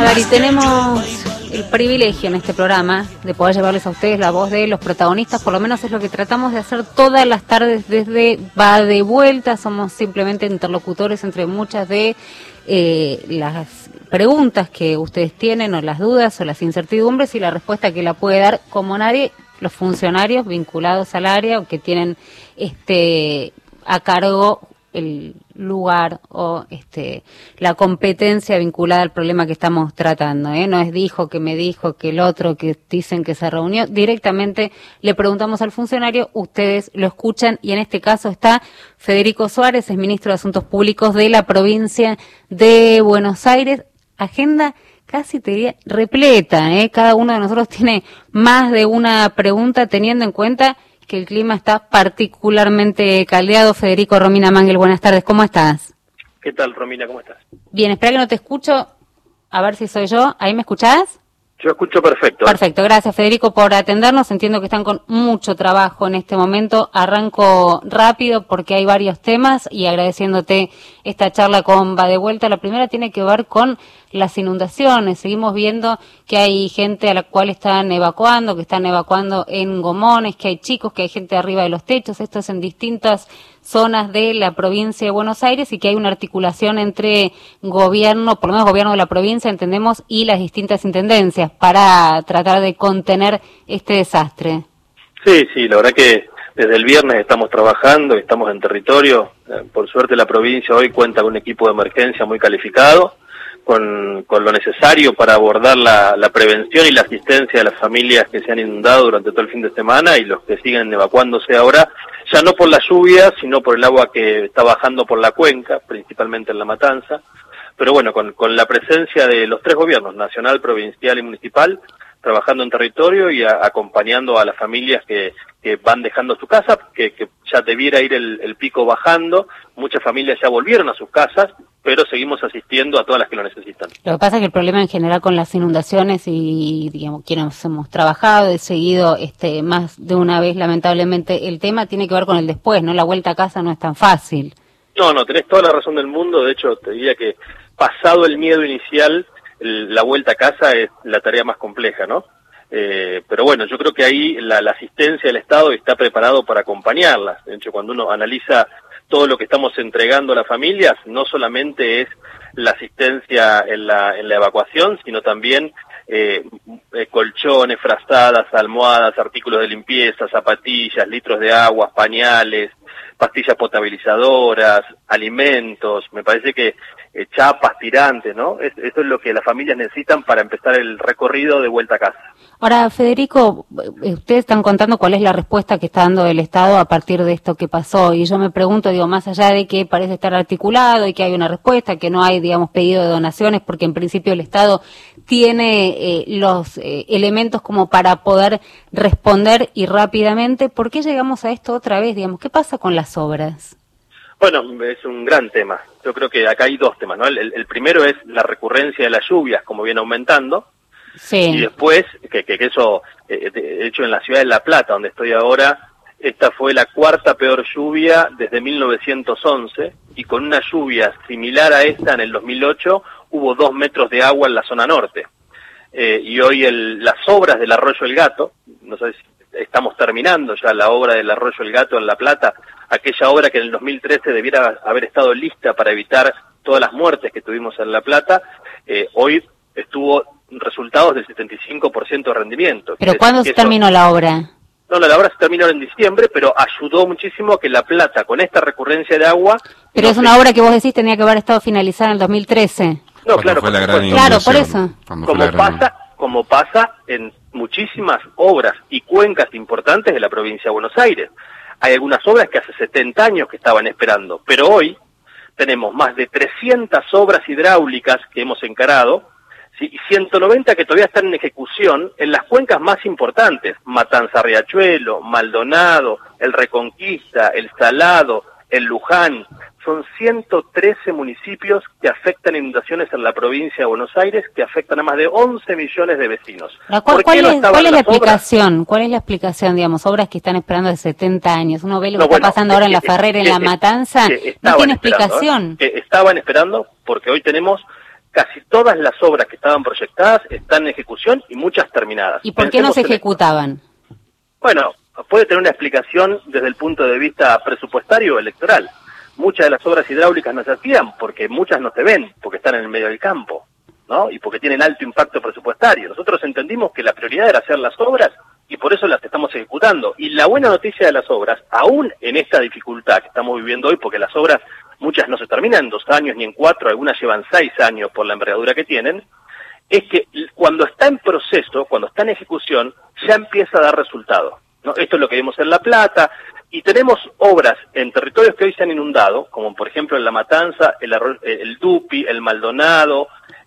A ver, y tenemos el privilegio en este programa de poder llevarles a ustedes la voz de los protagonistas, por lo menos es lo que tratamos de hacer todas las tardes desde Va de Vuelta. Somos simplemente interlocutores entre muchas de las preguntas que ustedes tienen, o las dudas, o las incertidumbres, y la respuesta que la puede dar como nadie los funcionarios vinculados al área o que tienen a cargo el lugar o la competencia vinculada al problema que estamos tratando, No es dijo, que me dijo, que el otro, que dicen que se reunió. Directamente le preguntamos al funcionario, ustedes lo escuchan, y en este caso está Federico Suárez, es ministro de Asuntos Públicos de la provincia de Buenos Aires. Agenda casi te diría repleta, Cada uno de nosotros tiene más de una pregunta, teniendo en cuenta que el clima está particularmente caldeado. Federico, Romina Mangel, buenas tardes, ¿cómo estás? ¿Qué tal, Romina? ¿Cómo estás? Bien, espera que no te escucho, a ver si soy yo. ¿Ahí me escuchás? Yo escucho perfecto. Perfecto, gracias, Federico, por atendernos. Entiendo que están con mucho trabajo en este momento. Arranco rápido porque hay varios temas y agradeciéndote esta charla con Va de Vuelta. La primera tiene que ver con las inundaciones. Seguimos viendo que hay gente a la cual están evacuando, que están evacuando en gomones, que hay chicos, que hay gente arriba de los techos. Esto es en distintas zonas de la provincia de Buenos Aires, y que hay una articulación entre gobierno, por lo menos gobierno de la provincia, entendemos, y las distintas intendencias para tratar de contener este desastre. Sí, la verdad que desde el viernes estamos trabajando, estamos en territorio. Por suerte la provincia hoy cuenta con un equipo de emergencia muy calificado, con lo necesario para abordar la prevención y la asistencia de las familias que se han inundado durante todo el fin de semana y los que siguen evacuándose ahora, ya no por la lluvia, sino por el agua que está bajando por la cuenca, principalmente en La Matanza. Pero bueno, con la presencia de los tres gobiernos, nacional, provincial y municipal, trabajando en territorio y acompañando a las familias que van dejando su casa, que ya debiera ir el pico bajando. Muchas familias ya volvieron a sus casas, pero seguimos asistiendo a todas las que lo necesitan. Lo que pasa es que el problema en general con las inundaciones, y digamos quienes hemos trabajado, he seguido más de una vez lamentablemente el tema, tiene que ver con el después, ¿no? La vuelta a casa no es tan fácil. No, tenés toda la razón del mundo. De hecho, te diría que pasado el miedo inicial, la vuelta a casa es la tarea más compleja, ¿no? Pero bueno, yo creo que ahí la asistencia del Estado está preparado para acompañarlas. De hecho, cuando uno analiza todo lo que estamos entregando a las familias, no solamente es la asistencia en la evacuación, sino también colchones, frazadas, almohadas, artículos de limpieza, zapatillas, litros de agua, pañales, pastillas potabilizadoras, alimentos. Me parece que chapas, tirantes, ¿no? Esto es lo que las familias necesitan para empezar el recorrido de vuelta a casa. Ahora, Federico, ustedes están contando cuál es la respuesta que está dando el Estado a partir de esto que pasó, y yo me pregunto, más allá de que parece estar articulado y que hay una respuesta, que no hay, pedido de donaciones, porque en principio el Estado tiene los elementos como para poder responder y rápidamente, ¿por qué llegamos a esto otra vez? ¿Qué pasa con las obras? Bueno, es un gran tema. Yo creo que acá hay dos temas, ¿no? El primero es la recurrencia de las lluvias, como viene aumentando. Sí. Y después, que eso, de hecho en la ciudad de La Plata, donde estoy ahora, esta fue la cuarta peor lluvia desde 1911, y con una lluvia similar a esta en el 2008 hubo 2 metros de agua en la zona norte. Y hoy las obras del Arroyo El Gato, no sé si estamos terminando ya la obra del Arroyo El Gato en La Plata, aquella obra que en el 2013 debiera haber estado lista para evitar todas las muertes que tuvimos en La Plata, hoy estuvo resultados del 75% de rendimiento. ¿Pero cuándo se terminó la obra? No, la obra se terminó en diciembre, pero ayudó muchísimo a que La Plata, con esta recurrencia de agua... Pero es una obra que vos decís tenía que haber estado finalizada en el 2013. No, claro, fue la gran claro, por eso. Como pasa en muchísimas obras y cuencas importantes de la provincia de Buenos Aires. Hay algunas obras que hace 70 años que estaban esperando, pero hoy tenemos más de 300 obras hidráulicas que hemos encarado, ¿sí? Y 190 que todavía están en ejecución en las cuencas más importantes: Matanza, Riachuelo, Maldonado, el Reconquista, el Salado, el Luján. Son 113 municipios que afectan inundaciones en la provincia de Buenos Aires, que afectan a más de 11 millones de vecinos. ¿Cuál es la explicación? ¿Cuál es la explicación, obras que están esperando de 70 años? Uno ve lo que está pasando ahora en La Ferrera, en La Matanza, no tiene explicación. Que estaban esperando, porque hoy tenemos casi todas las obras que estaban proyectadas están en ejecución y muchas terminadas. ¿Y por qué no se ejecutaban? Bueno, puede tener una explicación desde el punto de vista presupuestario o electoral. Muchas de las obras hidráulicas no se hacían porque muchas no se ven, porque están en el medio del campo, ¿no? Y porque tienen alto impacto presupuestario. Nosotros entendimos que la prioridad era hacer las obras y por eso las estamos ejecutando. Y la buena noticia de las obras, aún en esta dificultad que estamos viviendo hoy, porque las obras, muchas no se terminan en 2 años ni en 4, algunas llevan 6 años por la envergadura que tienen, es que cuando está en proceso, cuando está en ejecución, ya empieza a dar resultado, ¿no? Esto es lo que vimos en La Plata, y tenemos obras en territorios que hoy se han inundado, como por ejemplo en La Matanza, el Dupi, el Maldonado,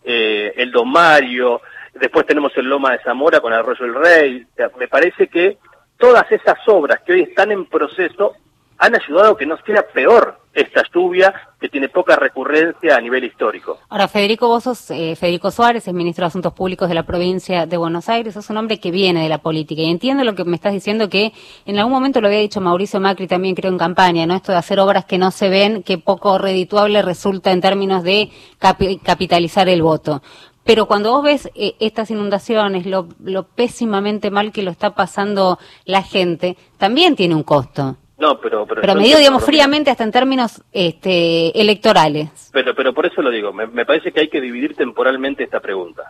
el Don Mario, después tenemos el Loma de Zamora con Arroyo del Rey. O sea, me parece que todas esas obras que hoy están en proceso han ayudado a que no sea peor esta lluvia que tiene poca recurrencia a nivel histórico. Ahora, Federico, vos sos Federico Suárez, es ministro de Asuntos Públicos de la provincia de Buenos Aires, sos un hombre que viene de la política y entiendo lo que me estás diciendo, que en algún momento lo había dicho Mauricio Macri también, creo, en campaña, ¿no? Esto de hacer obras que no se ven, que poco redituable resulta en términos de capitalizar el voto. Pero cuando vos ves estas inundaciones, lo pésimamente mal que lo está pasando la gente, también tiene un costo. No, pero medido, digamos, fríamente hasta en términos electorales. Pero por eso lo digo, me parece que hay que dividir temporalmente esta pregunta.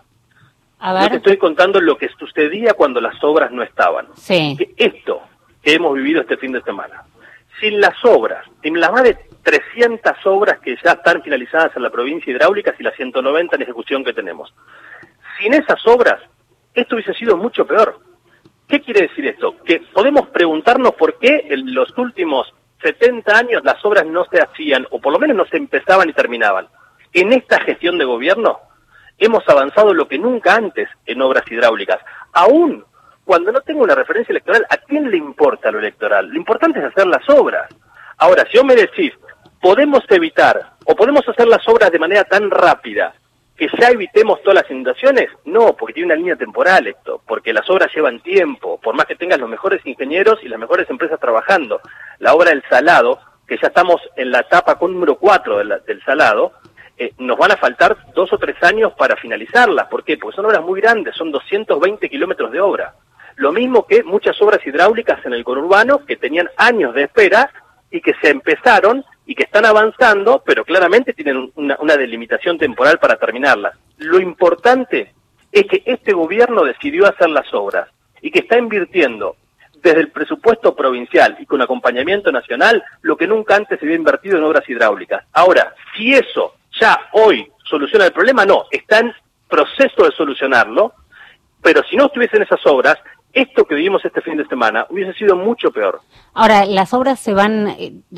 A ver. Yo te estoy contando lo que sucedía cuando las obras no estaban. Sí. Que esto que hemos vivido este fin de semana, sin las obras, sin las más de 300 obras que ya están finalizadas en la provincia hidráulica y las 190 en ejecución que tenemos, sin esas obras, esto hubiese sido mucho peor. ¿Qué quiere decir esto? Que podemos preguntarnos por qué en los últimos 70 años las obras no se hacían, o por lo menos no se empezaban y terminaban. En esta gestión de gobierno hemos avanzado lo que nunca antes en obras hidráulicas. Aún cuando no tengo una referencia electoral, ¿a quién le importa lo electoral? Lo importante es hacer las obras. Ahora, si vos me decís, ¿podemos evitar o podemos hacer las obras de manera tan rápida que ya evitemos todas las inundaciones? No, porque tiene una línea temporal esto, porque las obras llevan tiempo, por más que tengas los mejores ingenieros y las mejores empresas trabajando. La obra del Salado, que ya estamos en la etapa con número 4 del Salado, nos van a faltar 2 o 3 años para finalizarlas. ¿Por qué? Porque son obras muy grandes, son 220 kilómetros de obra. Lo mismo que muchas obras hidráulicas en el conurbano que tenían años de espera y que se empezaron y que están avanzando, pero claramente tienen una delimitación temporal para terminarlas. Lo importante es que este gobierno decidió hacer las obras y que está invirtiendo desde el presupuesto provincial y con acompañamiento nacional lo que nunca antes se había invertido en obras hidráulicas. Ahora, si eso ya hoy soluciona el problema, no, está en proceso de solucionarlo, pero si no estuviesen esas obras, esto que vivimos este fin de semana hubiese sido mucho peor. Ahora, las obras se van,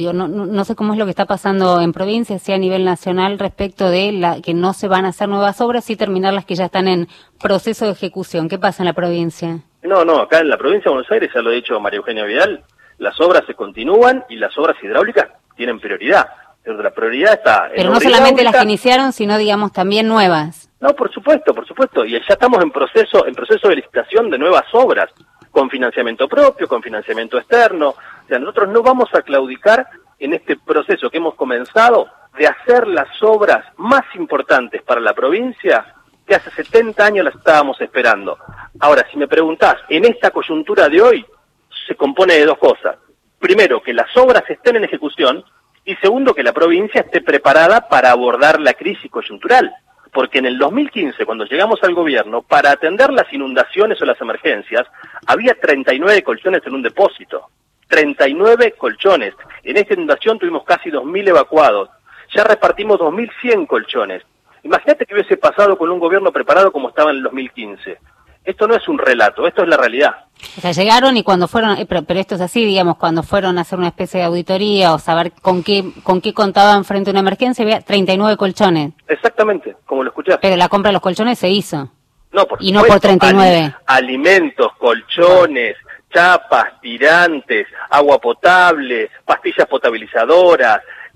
no sé cómo es lo que está pasando en provincia, si a nivel nacional, respecto de que no se van a hacer nuevas obras y terminar las que ya están en proceso de ejecución. ¿Qué pasa en la provincia? No, acá en la provincia de Buenos Aires, ya lo ha dicho María Eugenia Vidal, las obras se continúan y las obras hidráulicas tienen prioridad. Pero la prioridad está en pero no solamente las que iniciaron, sino, digamos, también nuevas. No, por supuesto, y ya estamos en proceso de licitación de nuevas obras, con financiamiento propio, con financiamiento externo. O sea, nosotros no vamos a claudicar en este proceso que hemos comenzado de hacer las obras más importantes para la provincia que hace 70 años las estábamos esperando. Ahora, si me preguntás, en esta coyuntura de hoy se compone de 2 cosas. Primero, que las obras estén en ejecución, y segundo, que la provincia esté preparada para abordar la crisis coyuntural. Porque en el 2015, cuando llegamos al gobierno, para atender las inundaciones o las emergencias, había 39 colchones en un depósito. 39 colchones. En esta inundación tuvimos casi 2.000 evacuados. Ya repartimos 2.100 colchones. Imagínate que hubiese pasado con un gobierno preparado como estaba en el 2015. Esto no es un relato, esto es la realidad. O sea, llegaron y cuando fueron, pero esto es así, digamos, cuando fueron a hacer una especie de auditoría o saber con qué contaban frente a una emergencia, había 39 colchones. Exactamente, como lo escuchaste. Pero la compra de los colchones se hizo. No, por y no por 39. Alimentos, colchones, chapas, tirantes, agua potable, pastillas potabilizadoras,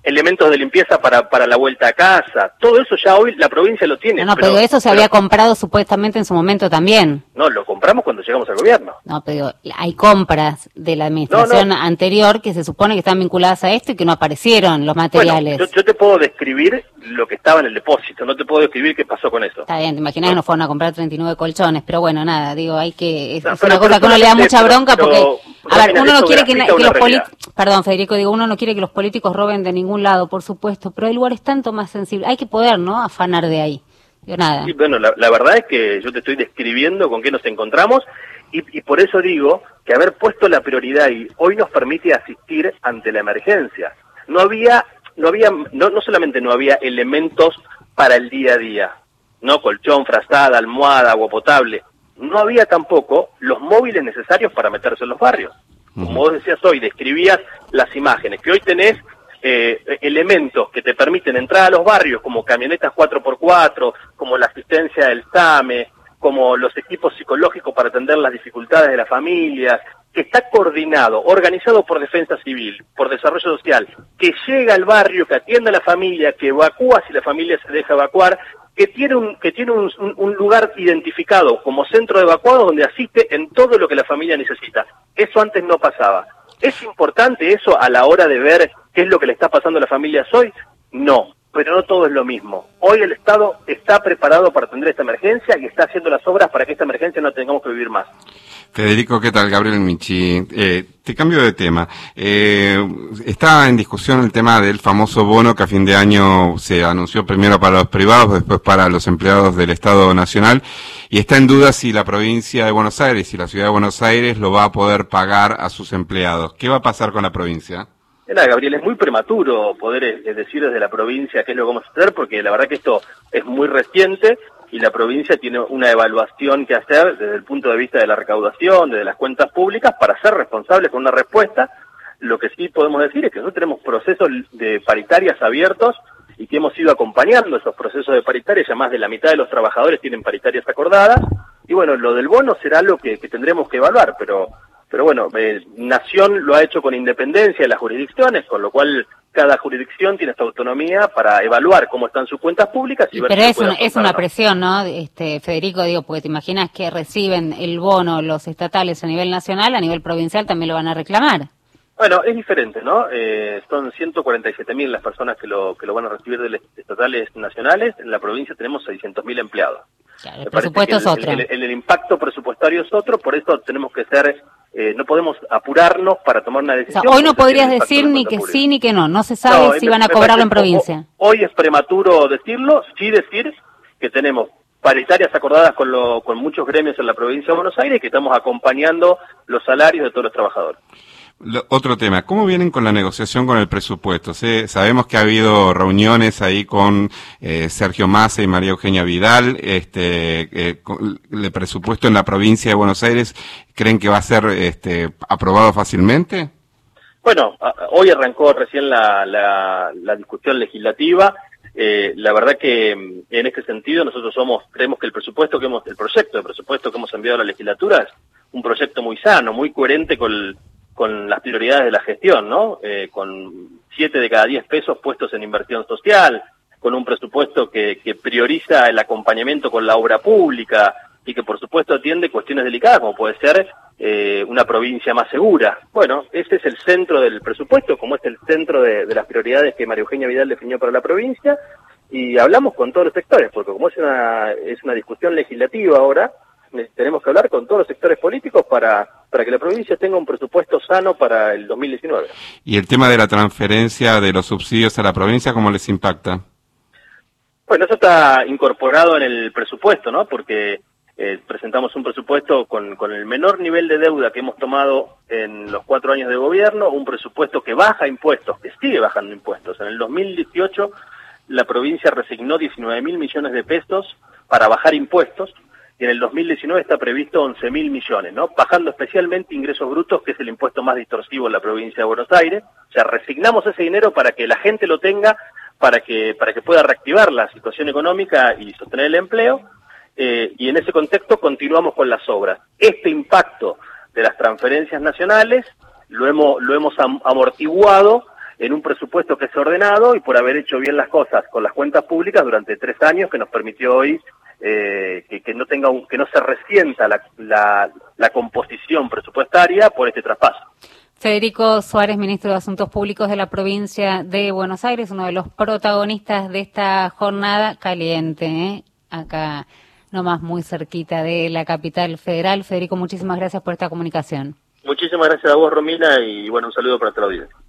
elementos de limpieza para la vuelta a casa. Todo eso ya hoy la provincia lo tiene. Pero eso se había comprado supuestamente en su momento también. No, lo compramos cuando llegamos al gobierno. No, pero hay compras de la administración anterior que se supone que están vinculadas a esto y que no aparecieron los materiales. Bueno, yo te puedo describir lo que estaba en el depósito, no te puedo describir qué pasó con eso. Está bien, te imaginas que nos fueron a comprar 39 colchones, pero bueno, nada, digo, hay que... Es una cosa que uno le da mucha bronca porque... A ver, uno no quiere que los políticos... Perdón, Federico, digo, uno no quiere que los políticos roben de ningún lado, por supuesto, pero hay lugares tanto más sensibles. Hay que poder, ¿no?, afanar de ahí. Digo, nada. Sí, bueno, la verdad es que yo te estoy describiendo con qué nos encontramos y por eso digo que haber puesto la prioridad y hoy nos permite asistir ante la emergencia. No solamente no había elementos para el día a día, no colchón, frazada, almohada, agua potable. No había tampoco los móviles necesarios para meterse en los barrios. Como vos decías hoy, describías las imágenes, que hoy tenés elementos que te permiten entrar a los barrios, como camionetas 4x4, como la asistencia del SAME, como los equipos psicológicos para atender las dificultades de las familias, que está coordinado, organizado por Defensa Civil, por Desarrollo Social, que llega al barrio, que atiende a la familia, que evacúa si la familia se deja evacuar, que tiene un lugar identificado como centro de evacuados donde asiste en todo lo que la familia necesita. Eso antes no pasaba. ¿Es importante eso a la hora de ver qué es lo que le está pasando a las familias hoy? No, pero no todo es lo mismo. Hoy el Estado está preparado para atender esta emergencia y está haciendo las obras para que esta emergencia no tengamos que vivir más. Federico, ¿qué tal? Gabriel Michi. Te cambio de tema. Está en discusión el tema del famoso bono que a fin de año se anunció primero para los privados, después para los empleados del Estado Nacional, y está en duda si la provincia de Buenos Aires y la ciudad de Buenos Aires lo va a poder pagar a sus empleados. ¿Qué va a pasar con la provincia? Mira, Gabriel, es muy prematuro poder decir desde la provincia qué es lo que vamos a hacer, porque la verdad que esto es muy reciente y la provincia tiene una evaluación que hacer desde el punto de vista de la recaudación, desde las cuentas públicas, para ser responsables con una respuesta. Lo que sí podemos decir es que nosotros tenemos procesos de paritarias abiertos y que hemos ido acompañando esos procesos de paritarias. Ya más de la mitad de los trabajadores tienen paritarias acordadas, y bueno, lo del bono será lo que tendremos que evaluar, pero bueno, Nación lo ha hecho con independencia de las jurisdicciones, con lo cual cada jurisdicción tiene esta autonomía para evaluar cómo están sus cuentas públicas y ver pero es una presión, ¿no? Federico, digo, porque te imaginas que reciben el bono los estatales a nivel nacional, a nivel provincial también lo van a reclamar. Bueno, es diferente, ¿no? Son 147.000 las personas que lo van a recibir de los estatales nacionales. En la provincia tenemos 600.000 empleados. Claro, el presupuesto es otro. El impacto presupuestario es otro, por eso tenemos que ser... no podemos apurarnos para tomar una decisión. O sea, hoy no podrías decir ni que sí ni que no. No se sabe si van a cobrarlo en provincia. Hoy es prematuro decirlo, sí decir que tenemos paritarias acordadas con muchos gremios en la provincia de Buenos Aires y que estamos acompañando los salarios de todos los trabajadores. Otro tema, ¿cómo vienen con la negociación con el presupuesto? Sabemos que ha habido reuniones ahí con Sergio Massa y María Eugenia Vidal, el presupuesto en la provincia de Buenos Aires, ¿creen que va a ser aprobado fácilmente? Bueno, hoy arrancó recién la discusión legislativa. La verdad que en este sentido nosotros creemos que el proyecto de presupuesto que hemos enviado a la legislatura es un proyecto muy sano, muy coherente con las prioridades de la gestión, ¿no? Con 7 de cada 10 pesos puestos en inversión social, con un presupuesto que prioriza el acompañamiento con la obra pública y que por supuesto atiende cuestiones delicadas como puede ser una provincia más segura. Bueno, ese es el centro del presupuesto, como es el centro de las prioridades que María Eugenia Vidal definió para la provincia, y hablamos con todos los sectores, porque como es una discusión legislativa ahora, tenemos que hablar con todos los sectores políticos para que la provincia tenga un presupuesto sano para el 2019. ¿Y el tema de la transferencia de los subsidios a la provincia, cómo les impacta? Bueno, eso está incorporado en el presupuesto, ¿no? Porque presentamos un presupuesto con el menor nivel de deuda que hemos tomado en los 4 años de gobierno, un presupuesto que baja impuestos, que sigue bajando impuestos. En el 2018 la provincia resignó 19.000 millones de pesos para bajar impuestos, y en el 2019 está previsto 11.000 millones, ¿no? Bajando especialmente ingresos brutos, que es el impuesto más distorsivo en la provincia de Buenos Aires. O sea, resignamos ese dinero para que la gente lo tenga, para que pueda reactivar la situación económica y sostener el empleo, y en ese contexto continuamos con las obras. Este impacto de las transferencias nacionales lo hemos amortiguado en un presupuesto que es ordenado y por haber hecho bien las cosas con las cuentas públicas durante 3 años, que nos permitió hoy que no tenga que no se resienta la composición presupuestaria por este traspaso. Federico Suárez, ministro de Asuntos Públicos de la provincia de Buenos Aires, uno de los protagonistas de esta jornada caliente, acá nomás muy cerquita de la capital federal. Federico, muchísimas gracias por esta comunicación. Muchísimas gracias a vos, Romina, y bueno, un saludo para toda la audiencia.